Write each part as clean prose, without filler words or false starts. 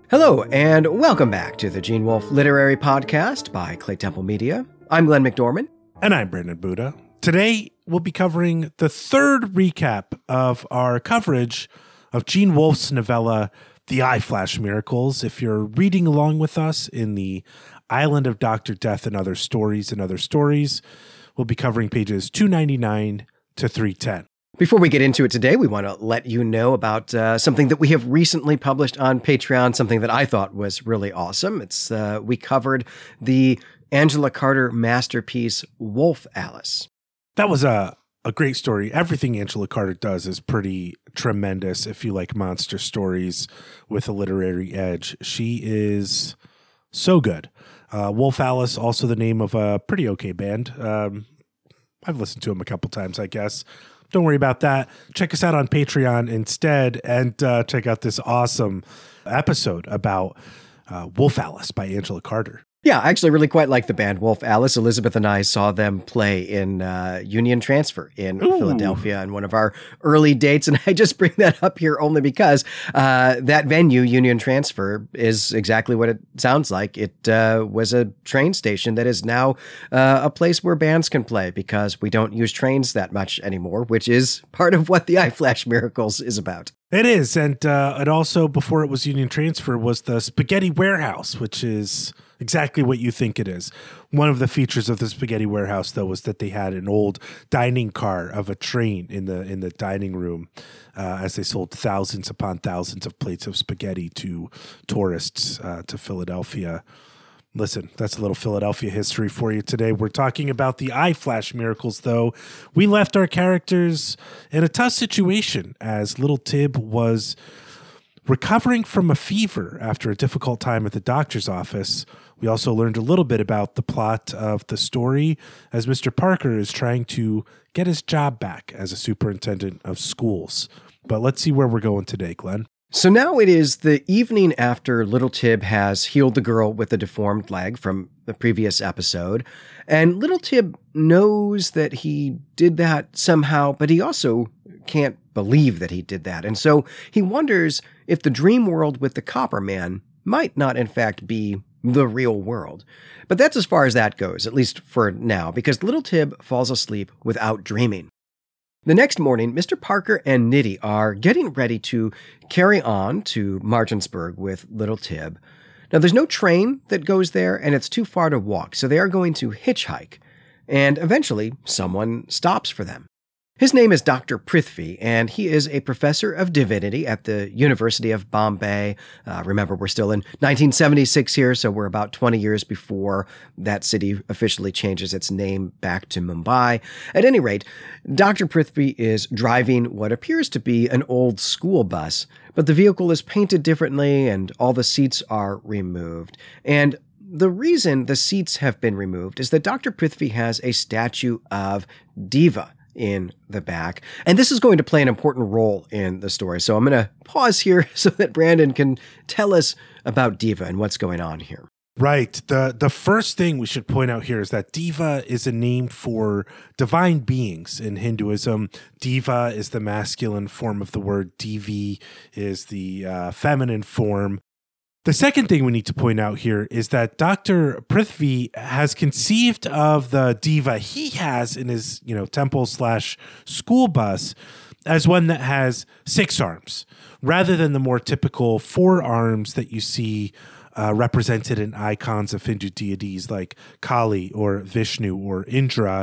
Hello, and welcome back to the Gene Wolfe Literary Podcast by Clay Temple Media. I'm Glenn McDormand. And I'm Brandon Buddha. Today, we'll be covering the third recap of our coverage of Gene Wolfe's novella, The Eye Flash Miracles. If you're reading along with us in the Island of Dr. Death and Other Stories, we'll be covering pages 299 to 310. Before we get into it today, we want to let you know about something that we have recently published on Patreon, something that I thought was really awesome. We covered the Angela Carter masterpiece, Wolf Alice. That was a great story. Everything Angela Carter does is pretty tremendous if you like monster stories with a literary edge. She is so good. Wolf Alice, also the name of a pretty okay band. I've listened to them a couple times, I guess. Don't worry about that. Check us out on Patreon instead and check out this awesome episode about Wolf Alice by Angela Carter. Yeah, I actually really quite like the band Wolf Alice. Elizabeth and I saw them play in Union Transfer in Philadelphia in one of our early dates. And I just bring that up here only because that venue, Union Transfer, is exactly what it sounds like. It was a train station that is now a place where bands can play because we don't use trains that much anymore, which is part of what the Eye Flash Miracles is about. It is. And it also, before it was Union Transfer, was the Spaghetti Warehouse, which is exactly what you think it is. One of the features of the Spaghetti Warehouse, though, was that they had an old dining car of a train in the dining room as they sold thousands upon thousands of plates of spaghetti to tourists to Philadelphia. Listen, that's a little Philadelphia history for you today. We're talking about the Eye Flash Miracles, though. We left our characters in a tough situation as little Tib was recovering from a fever after a difficult time at the doctor's office. We also learned a little bit about the plot of the story as Mr. Parker is trying to get his job back as a superintendent of schools. But let's see where we're going today, Glenn. So now it is the evening after little Tib has healed the girl with the deformed leg from the previous episode. And little Tib knows that he did that somehow, but he also can't believe that he did that. And so he wonders if the dream world with the Copper Man might not in fact be the real world. But that's as far as that goes, at least for now, because little Tib falls asleep without dreaming. The next morning, Mr. Parker and Nitty are getting ready to carry on to Martinsburg with little Tib. Now, there's no train that goes there, and it's too far to walk, so they are going to hitchhike. And eventually, someone stops for them. His name is Dr. Prithvi, and he is a professor of divinity at the University of Bombay. Remember, we're still in 1976 here, so we're about 20 years before that city officially changes its name back to Mumbai. At any rate, Dr. Prithvi is driving what appears to be an old school bus, but the vehicle is painted differently and all the seats are removed. And the reason the seats have been removed is that Dr. Prithvi has a statue of Diva in the back. And this is going to play an important role in the story. So I'm going to pause here so that Brandon can tell us about Diva and what's going on here. Right. The first thing we should point out here is that Diva is a name for divine beings in Hinduism. Diva is the masculine form of the word. Devi is the feminine form. The second thing we need to point out here is that Dr. Prithvi has conceived of the diva he has in his, temple/school bus as one that has 6 arms, rather than the more typical 4 arms that you see represented in icons of Hindu deities like Kali or Vishnu or Indra.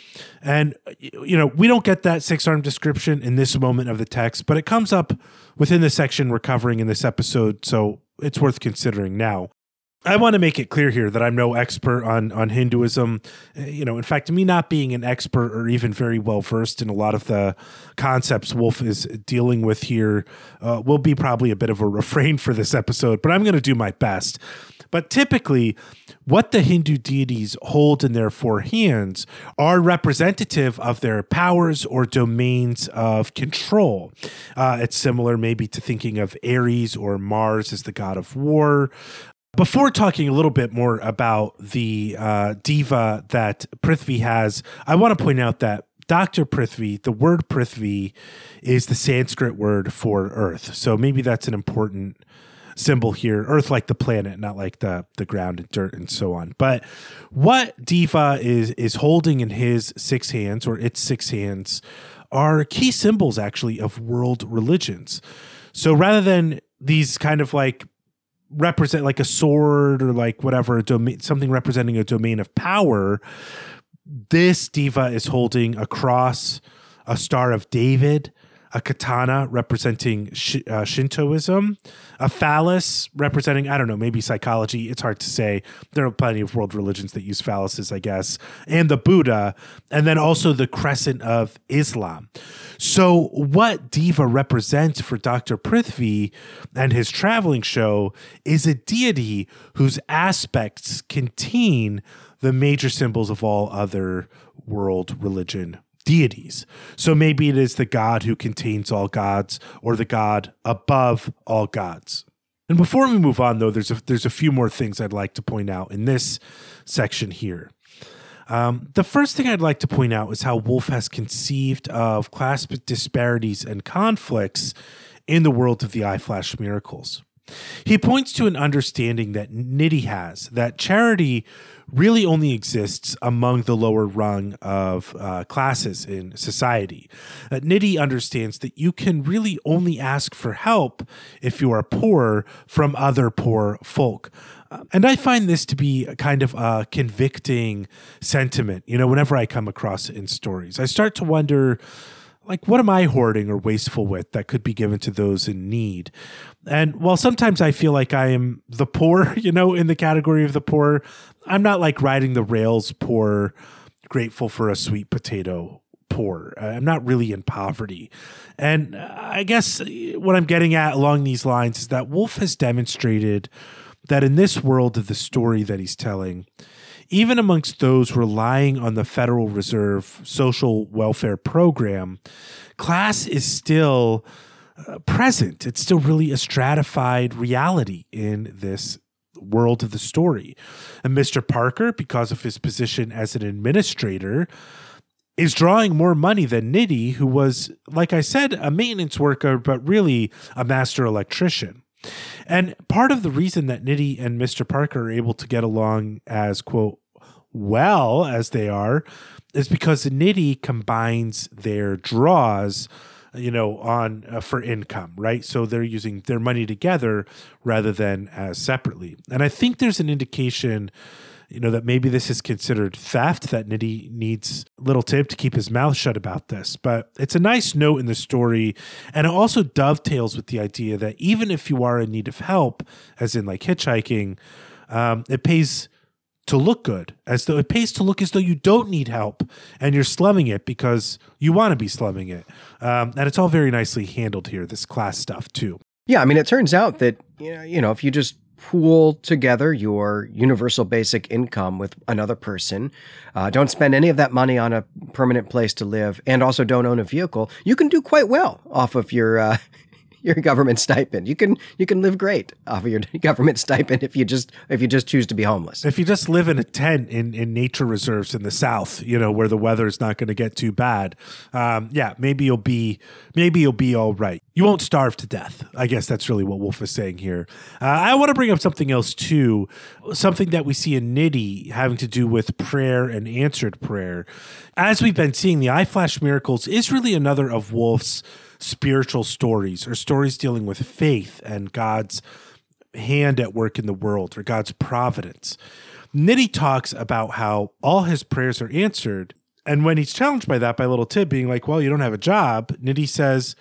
And, we don't get that 6-arm description in this moment of the text, but it comes up within the section we're covering in this episode, so it's worth considering now. I want to make it clear here that I'm no expert on Hinduism. In fact, me not being an expert or even very well versed in a lot of the concepts Wolfe is dealing with here will be probably a bit of a refrain for this episode, but I'm going to do my best. But typically, what the Hindu deities hold in their 4 hands are representative of their powers or domains of control. It's similar maybe to thinking of Ares or Mars as the god of war. Before talking a little bit more about the diva that Prithvi has, I want to point out that Dr. Prithvi, the word Prithvi is the Sanskrit word for earth. So maybe that's an important symbol here. Earth like the planet, not like the ground and dirt and so on. But what Diva is holding in his 6 hands, or its 6 hands, are key symbols actually of world religions. So rather than these kind of like represent like a sword or like whatever, a domain, something representing a domain of power, this Diva is holding a cross, a Star of David, a katana representing Shintoism, a phallus representing, I don't know, maybe psychology. It's hard to say. There are plenty of world religions that use phalluses, I guess, and the Buddha, and then also the crescent of Islam. So what Diva represents for Dr. Prithvi and his traveling show is a deity whose aspects contain the major symbols of all other world religion deities. So maybe it is the God who contains all gods, or the God above all gods. And before we move on, though, there's a few more things I'd like to point out in this section here. The first thing I'd like to point out is how Woolf has conceived of class disparities and conflicts in the world of the eye flash miracles. He points to an understanding that Nidhi has, that charity really only exists among the lower rung of classes in society. Nidhi understands that you can really only ask for help if you are poor from other poor folk. And I find this to be kind of a convicting sentiment, whenever I come across it in stories. I start to wonder, like, what am I hoarding or wasteful with that could be given to those in need? And while sometimes I feel like I am the poor, in the category of the poor, I'm not like riding the rails poor, grateful for a sweet potato poor. I'm not really in poverty. And I guess what I'm getting at along these lines is that Woolf has demonstrated that in this world of the story that he's telling, even amongst those relying on the Federal Reserve social welfare program, class is still present. It's still really a stratified reality in this world of the story. And Mr. Parker, because of his position as an administrator, is drawing more money than Nidhi, who was, like I said, a maintenance worker, but really a master electrician. And part of the reason that Nidhi and Mr. Parker are able to get along as, quote, well as they are, is because Nidhi combines their draws, on for income, right? So they're using their money together rather than as separately. And I think there's an indication, that maybe this is considered theft, that Nidhi needs Little Tib to keep his mouth shut about this. But it's a nice note in the story, and it also dovetails with the idea that even if you are in need of help, as in like hitchhiking, it pays to look good, as though you don't need help and you're slumming it because you want to be slumming it. And it's all very nicely handled here, this class stuff too. Yeah, I mean, it turns out that, if you just pool together your universal basic income with another person, don't spend any of that money on a permanent place to live, and also don't own a vehicle, you can do quite well off of your government stipend. You can live great off of your government stipend if you just choose to be homeless. If you just live in a tent in nature reserves in the South, where the weather is not going to get too bad, maybe you'll be all right. You won't starve to death. I guess that's really what Woolf is saying here. I want to bring up something else too, something that we see in Nidhi having to do with prayer and answered prayer. As we've been seeing, the eye flash miracles is really another of Woolf's spiritual stories, or stories dealing with faith and God's hand at work in the world, or God's providence. Nidhi talks about how all his prayers are answered, and when he's challenged by that, by Little Tib being like, well, you don't have a job, Nidhi says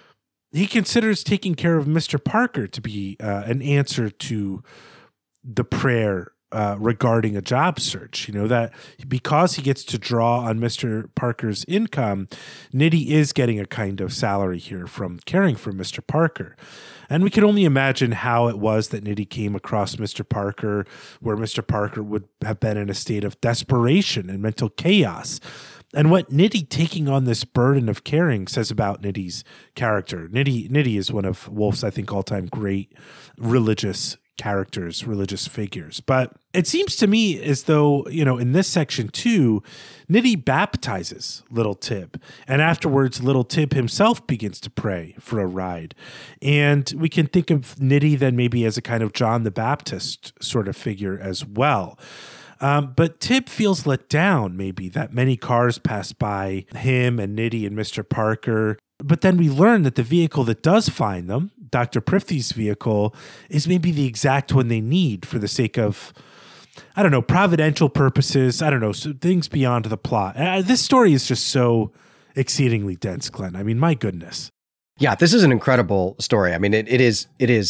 he considers taking care of Mr. Parker to be an answer to the prayer regarding a job search, that because he gets to draw on Mr. Parker's income, Nidhi is getting a kind of salary here from caring for Mr. Parker. And we can only imagine how it was that Nidhi came across Mr. Parker, where Mr. Parker would have been in a state of desperation and mental chaos. And what Nidhi taking on this burden of caring says about Nidhi's character. Nidhi is one of Woolf's, I think, all-time great religious characters, religious figures. But it seems to me as though, in this section too, Nitty baptizes little Tib. And afterwards, little Tib himself begins to pray for a ride. And we can think of Nitty then maybe as a kind of John the Baptist sort of figure as well. But Tib feels let down, maybe, that many cars pass by him and Nitty and Mr. Parker. But then we learn that the vehicle that does find them, Dr. Prithvi's vehicle, is maybe the exact one they need for the sake of, I don't know, providential purposes. I don't know, so things beyond the plot. This story is just so exceedingly dense, Glenn. I mean, my goodness. Yeah, this is an incredible story. I mean, it is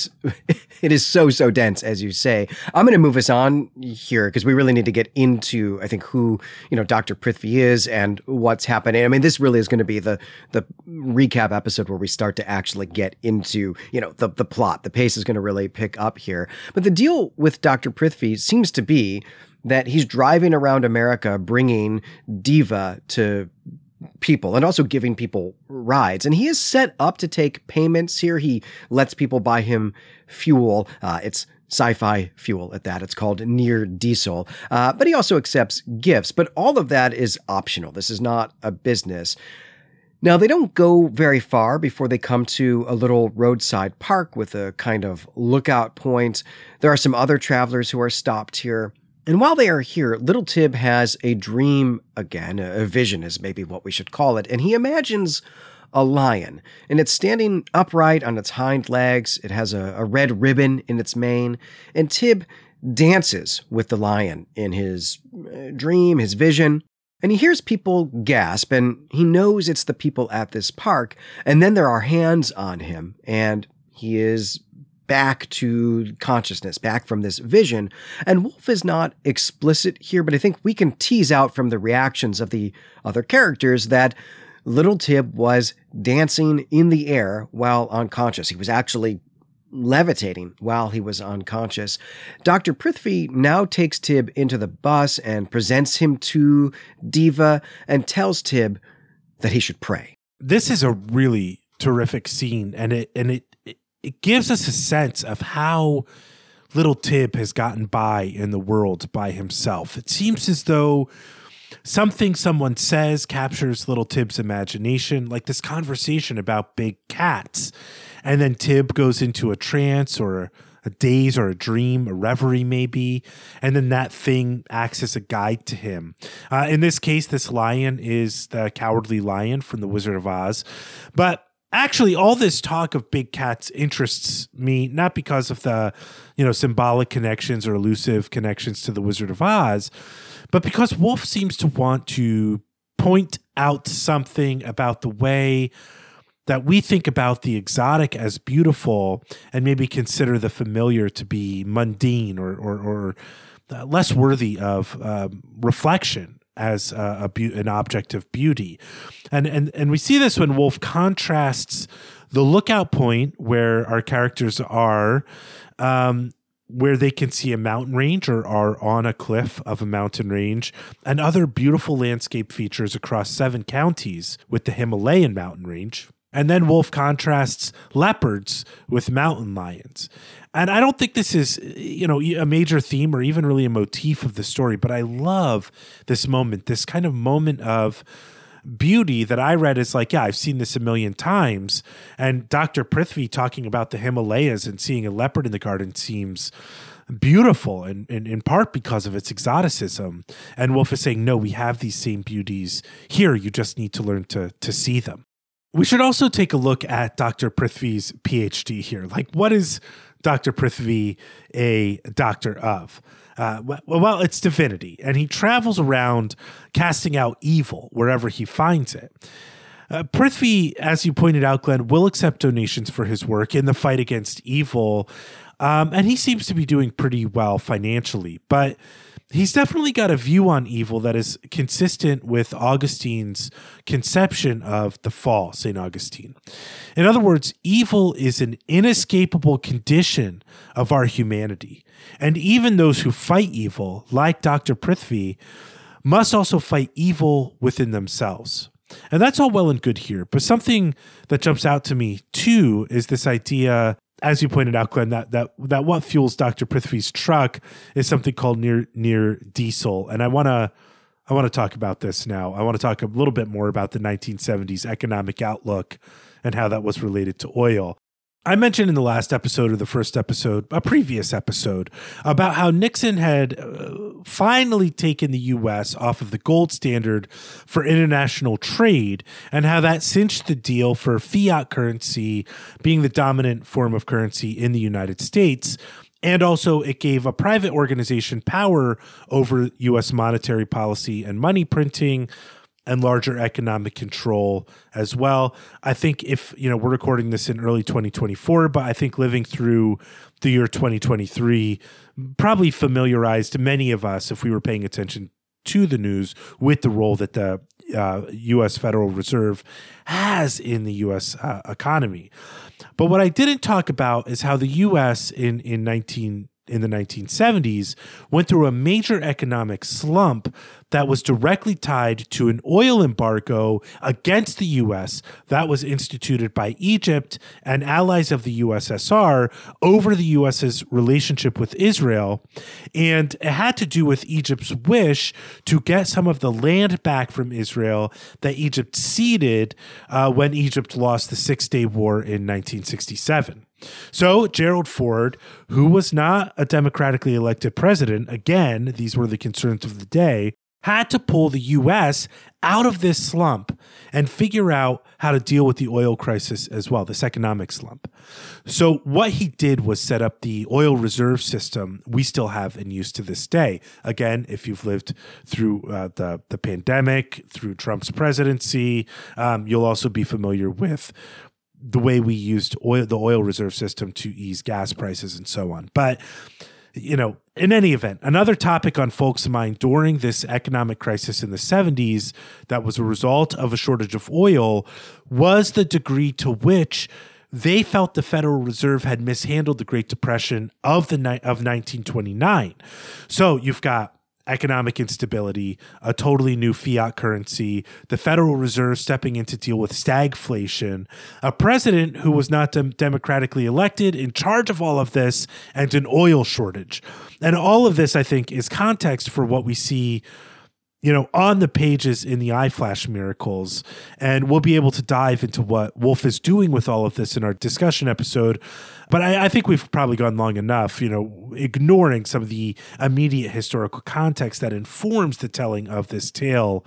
so dense, as you say. I'm going to move us on here because we really need to get into, I think, who, Dr. Prithvi is and what's happening. I mean, this really is going to be the recap episode where we start to actually get into, the plot. The pace is going to really pick up here. But the deal with Dr. Prithvi seems to be that he's driving around America bringing Diva to people and also giving people rides. And he is set up to take payments here. He lets people buy him fuel. It's sci-fi fuel at that. It's called Near Diesel. But he also accepts gifts. But all of that is optional. This is not a business. Now, they don't go very far before they come to a little roadside park with a kind of lookout point. There are some other travelers who are stopped here. And while they are here, little Tib has a dream again, a vision is maybe what we should call it, and he imagines a lion, and it's standing upright on its hind legs. It has a red ribbon in its mane, and Tib dances with the lion in his dream, his vision, and he hears people gasp, and he knows it's the people at this park, and then there are hands on him, and he is back to consciousness, back from this vision. And Wolf is not explicit here, but I think we can tease out from the reactions of the other characters that little Tib was dancing in the air while unconscious. He was actually levitating while he was unconscious. Dr. Prithvi now takes Tib into the bus and presents him to Diva and tells Tib that he should pray. This is a really terrific scene, and it gives us a sense of how little Tib has gotten by in the world by himself. It seems as though something someone says captures little Tib's imagination, like this conversation about big cats. And then Tib goes into a trance or a daze or a dream, a reverie maybe, and then that thing acts as a guide to him. In this case, this lion is the Cowardly Lion from The Wizard of Oz. But actually, all this talk of big cats interests me, not because of the, symbolic connections or elusive connections to The Wizard of Oz, but because Wolf seems to want to point out something about the way that we think about the exotic as beautiful and maybe consider the familiar to be mundane or less worthy of reflection as an object of beauty. And we see this when Wolf contrasts the lookout point where our characters are, where they can see a mountain range or are on a cliff of a mountain range, and other beautiful landscape features across 7 counties with the Himalayan mountain range. And then Wolf contrasts leopards with mountain lions. And I don't think this is, a major theme or even really a motif of the story, but I love this moment, this kind of moment of beauty that I read as like, yeah, I've seen this a million times. And Dr. Prithvi talking about the Himalayas and seeing a leopard in the garden seems beautiful, and in part because of its exoticism. And Wolf is saying, no, we have these same beauties here. You just need to learn to see them. We should also take a look at Dr. Prithvi's PhD here. Like, what is Dr. Prithvi a doctor of? Well, it's divinity, and he travels around casting out evil wherever he finds it. Prithvi, as you pointed out, Glenn, will accept donations for his work in the fight against evil, and he seems to be doing pretty well financially, but he's definitely got a view on evil that is consistent with Augustine's conception of the fall, St. Augustine. In other words, evil is an inescapable condition of our humanity. And even those who fight evil, like Dr. Prithvi, must also fight evil within themselves. And that's all well and good here. But something that jumps out to me, too, is this idea as you pointed out, Glenn, that what fuels Dr. Prithvi's truck is something called near diesel. And I want to talk about this now. I want to talk a little bit more about the 1970s economic outlook and how that was related to oil. I mentioned in the last episode or the first episode, a previous episode, about how Nixon had finally taken the U.S. off of the gold standard for international trade and how that cinched the deal for fiat currency being the dominant form of currency in the United States. And also it gave a private organization power over U.S. monetary policy and money printing and larger economic control as well. I think we're recording this in early 2024, but I think living through the year 2023 probably familiarized many of us, if we were paying attention to the news, with the role that the U.S. Federal Reserve has in the U.S. Economy. But what I didn't talk about is how the U.S. in the 1970s went through a major economic slump that was directly tied to an oil embargo against the U.S. that was instituted by Egypt and allies of the USSR over the U.S.'s relationship with Israel. And it had to do with Egypt's wish to get some of the land back from Israel that Egypt ceded when Egypt lost the Six-Day War in 1967. So Gerald Ford, who was not a democratically elected president, again, these were the concerns of the day, had to pull the U.S. out of this slump and figure out how to deal with the oil crisis as well, this economic slump. So what he did was set up the oil reserve system we still have in use to this day. Again, if you've lived through the pandemic, through Trump's presidency, you'll also be familiar with the way we used the oil reserve system to ease gas prices and so on. But, in any event, another topic on folks' mind during this economic crisis in the 70s that was a result of a shortage of oil was the degree to which they felt the Federal Reserve had mishandled the Great Depression of 1929. So you've got economic instability, a totally new fiat currency, the Federal Reserve stepping in to deal with stagflation, a president who was not democratically elected in charge of all of this, and an oil shortage. And all of this, I think, is context for what we see on the pages in the iFlash Miracles. And we'll be able to dive into what Wolf is doing with all of this in our discussion episode. But I think we've probably gone long enough, ignoring some of the immediate historical context that informs the telling of this tale.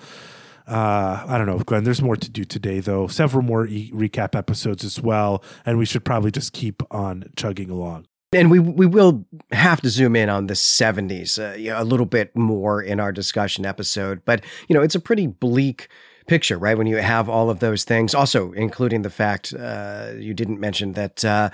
I don't know, Glenn, there's more to do today, though. Several more recap episodes as well. And we should probably just keep on chugging along. And we will have to zoom in on the 70s a little bit more in our discussion episode. But, it's a pretty bleak picture, right? When you have all of those things, also including the fact you didn't mention that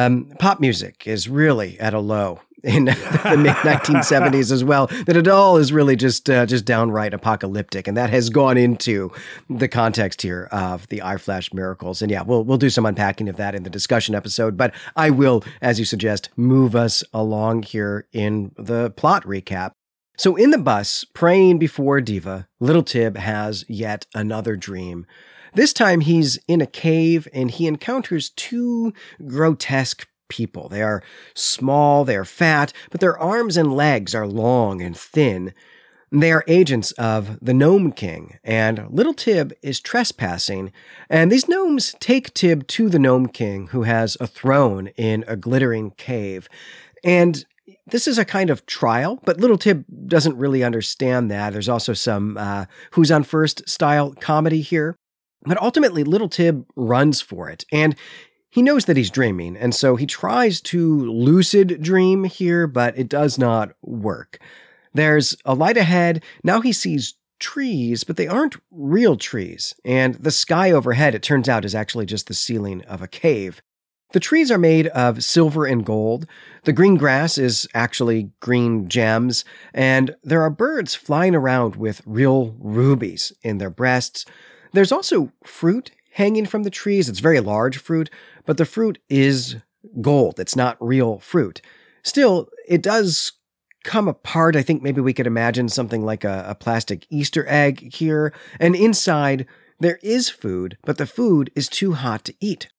pop music is really at a low in the mid-1970s as well, that it all is really just downright apocalyptic. And that has gone into the context here of the iFlash Miracles. And yeah, we'll do some unpacking of that in the discussion episode. But I will, as you suggest, move us along here in the plot recap. So in the bus, praying before Diva, Little Tib has yet another dream. This time he's in a cave and he encounters two grotesque people. They are small, they are fat, but their arms and legs are long and thin. They are agents of the Gnome King, and Little Tib is trespassing, and these gnomes take Tib to the Gnome King, who has a throne in a glittering cave. And this is a kind of trial, but Little Tib doesn't really understand that. There's also some Who's on First style comedy here. But ultimately, Little Tib runs for it, and he knows that he's dreaming, and so he tries to lucid dream here, but it does not work. There's a light ahead. Now he sees trees, but they aren't real trees. And the sky overhead, it turns out, is actually just the ceiling of a cave. The trees are made of silver and gold. The green grass is actually green gems. And there are birds flying around with real rubies in their breasts. There's also fruit hanging from the trees. It's very large fruit, but the fruit is gold. It's not real fruit. Still, it does come apart. I think maybe we could imagine something like a plastic Easter egg here. And inside, there is food, but the food is too hot to eat.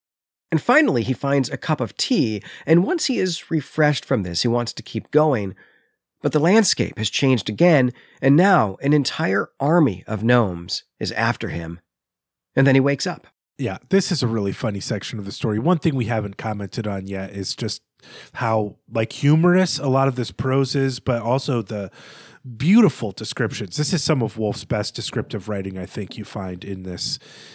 And finally, he finds a cup of tea, and once he is refreshed from this, he wants to keep going. But the landscape has changed again, and now an entire army of gnomes is after him. And then he wakes up. Yeah, this is a really funny section of the story. One thing we haven't commented on yet is just how humorous a lot of this prose is, but also the beautiful descriptions. This is some of Wolfe's best descriptive writing, I think, you find in this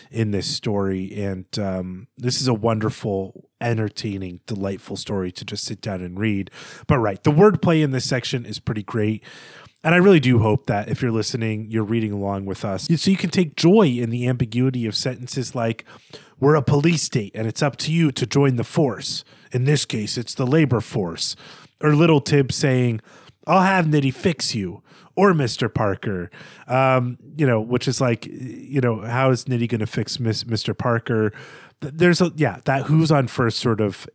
story. And this is a wonderful, entertaining, delightful story to just sit down and read. But right, the wordplay in this section is pretty great. And I really do hope that if you're listening, you're reading along with us. So you can take joy in the ambiguity of sentences like, we're a police state and it's up to you to join the force. In this case, it's the labor force. Or Little Tib saying, I'll have Nitty fix you. Or Mr. Parker, which is like, how is Nitty going to fix Mr. Parker? There's that who's on first sort of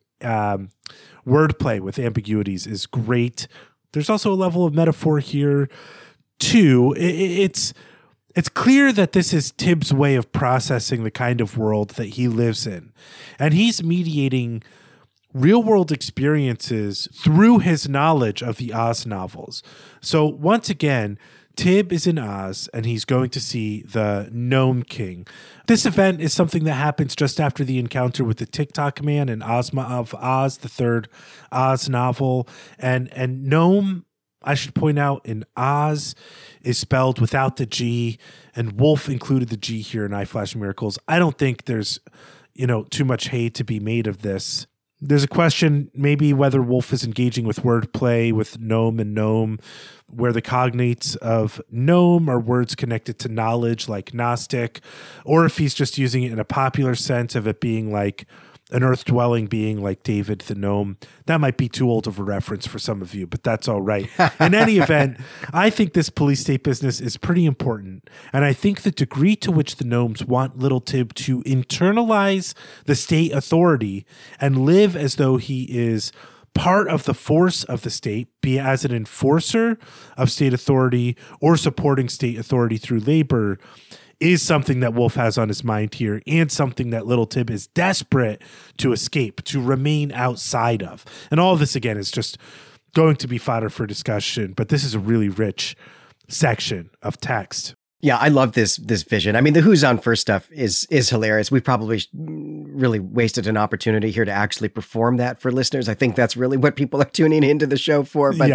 wordplay with ambiguities is great. There's also a level of metaphor here, too. It's clear that this is Tib's way of processing the kind of world that he lives in. And he's mediating real-world experiences through his knowledge of the Oz novels. So once again, Tib is in Oz, and he's going to see the Gnome King. This event is something that happens just after the encounter with the TikTok Man in Ozma of Oz, the third Oz novel. And Gnome, I should point out, in Oz is spelled without the G, and Wolfe included the G here in iFlash Miracles. I don't think there's, too much hay to be made of this. There's a question maybe whether Wolfe is engaging with wordplay with gnome and gnome, where the cognates of gnome are words connected to knowledge like Gnostic, or if he's just using it in a popular sense of it being like an earth-dwelling being like David the gnome. That might be too old of a reference for some of you, but that's all right. In any event, I think this police state business is pretty important, and I think the degree to which the gnomes want Little Tib to internalize the state authority and live as though he is part of the force of the state, be it as an enforcer of state authority or supporting state authority through labor, is something that Wolfe has on his mind here, and something that Little Tib is desperate to escape, to remain outside of. And all of this, again, is just going to be fodder for discussion, but this is a really rich section of text. Yeah, I love this vision. I mean, the Who's on First stuff is hilarious. We probably really wasted an opportunity here to actually perform that for listeners. I think that's really what people are tuning into the show for. But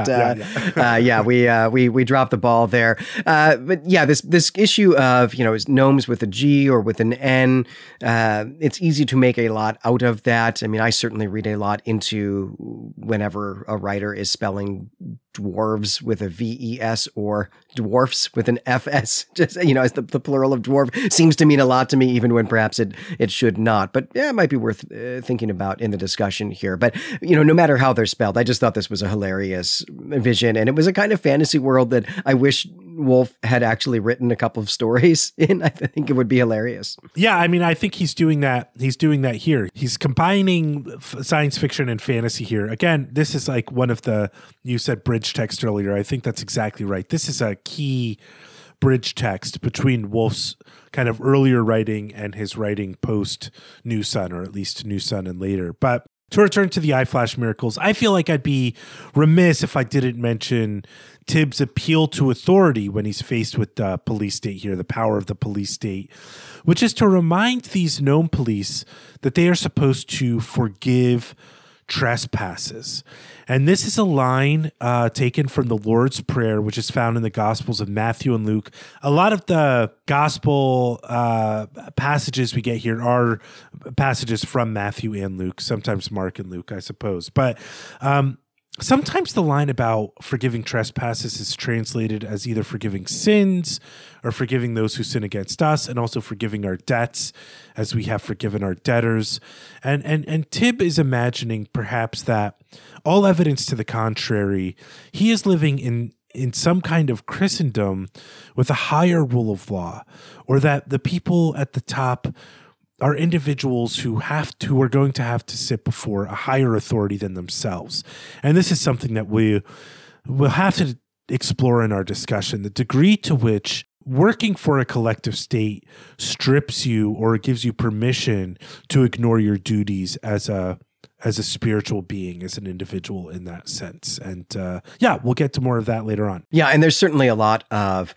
we dropped the ball there. But yeah, this issue of is gnomes with a G or with an N. It's easy to make a lot out of that. I mean, I certainly read a lot into whenever a writer is spelling dwarves with a VES or dwarfs with an FS, just, as the plural of dwarf seems to mean a lot to me, even when perhaps it should not. But yeah, it might be worth thinking about in the discussion here. But, no matter how they're spelled, I just thought this was a hilarious vision. And it was a kind of fantasy world that I wish Wolfe had actually written a couple of stories in. I think it would be hilarious. Yeah, I mean, I think he's doing that. He's doing that here. He's combining science fiction and fantasy here. Again, this is like one of you said bridge text earlier. I think that's exactly right. This is a key bridge text between Wolfe's kind of earlier writing and his writing post New Sun, or at least New Sun and later. But to return to the iFlash Miracles, I feel like I'd be remiss if I didn't mention Tib's appeal to authority when he's faced with the police state here, the power of the police state, which is to remind these gnome police that they are supposed to forgive trespasses. And this is a line taken from the Lord's Prayer, which is found in the Gospels of Matthew and Luke. A lot of the gospel passages we get here are passages from Matthew and Luke, sometimes Mark and Luke, I suppose. But sometimes the line about forgiving trespasses is translated as either forgiving sins or forgiving those who sin against us, and also forgiving our debts as we have forgiven our debtors. And Tib is imagining perhaps that all evidence to the contrary, he is living in some kind of Christendom with a higher rule of law, or that the people at the top are individuals who are going to have to sit before a higher authority than themselves. And this is something that we will have to explore in our discussion, the degree to which working for a collective state strips you or gives you permission to ignore your duties as a spiritual being, as an individual in that sense. And we'll get to more of that later on. Yeah, and there's certainly a lot of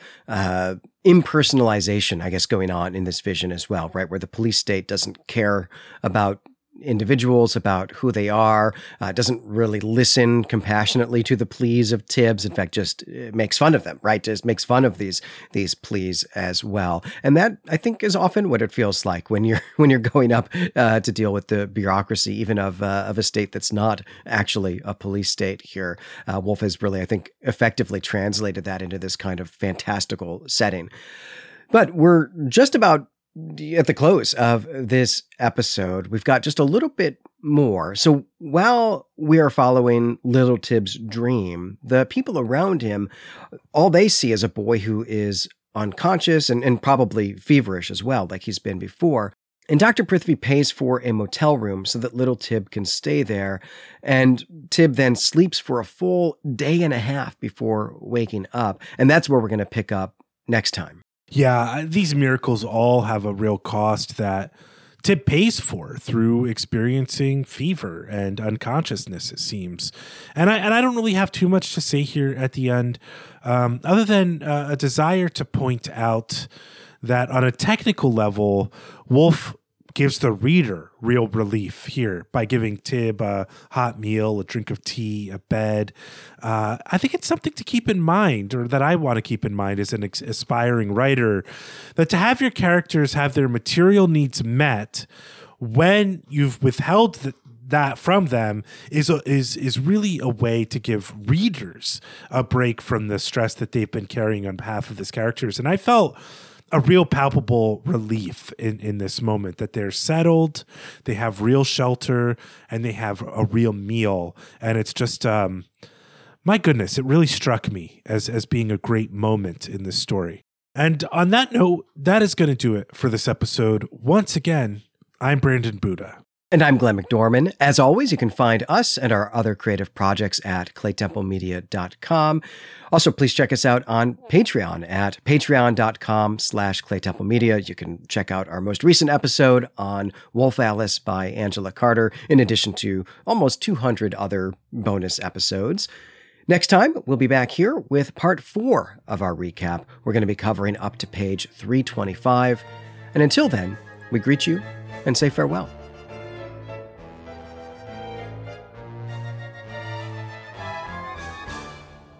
impersonalization, I guess, going on in this vision as well, right? Where the police state doesn't care about individuals, about who they are, doesn't really listen compassionately to the pleas of Tibbs. In fact, just makes fun of them, right? Just makes fun of these pleas as well. And that, I think, is often what it feels like when you're going up to deal with the bureaucracy, even of a state that's not actually a police state here. Wolf has really, I think, effectively translated that into this kind of fantastical setting. But we're just about at the close of this episode. We've got just a little bit more. So while we are following Little Tibb's dream, the people around him, all they see is a boy who is unconscious and probably feverish as well, like he's been before. And Dr. Prithvi pays for a motel room so that little Tibb can stay there. And Tibb then sleeps for a full day and a half before waking up. And that's where we're going to pick up next time. Yeah, these miracles all have a real cost that Tibb pays for through experiencing fever and unconsciousness, it seems. And I don't really have too much to say here at the end, other than a desire to point out that on a technical level, Wolf gives the reader real relief here by giving Tibb a hot meal, a drink of tea, a bed. I think it's something to keep in mind, or that I want to keep in mind as an aspiring writer, that to have your characters have their material needs met when you've withheld that from them is really a way to give readers a break from the stress that they've been carrying on behalf of these characters. And I felt a real palpable relief in this moment that they're settled, they have real shelter, and they have a real meal. And it's just, my goodness, it really struck me as being a great moment in this story. And on that note, that is going to do it for this episode. Once again, I'm Brandon Buddha. And I'm Glenn McDorman. As always, you can find us and our other creative projects at claytemplemedia.com. Also, please check us out on Patreon at patreon.com/claytemplemedia. You can check out our most recent episode on Wolf Alice by Angela Carter, in addition to almost 200 other bonus episodes. Next time, we'll be back here with part 4 of our recap. We're going to be covering up to page 325. And until then, we greet you and say farewell.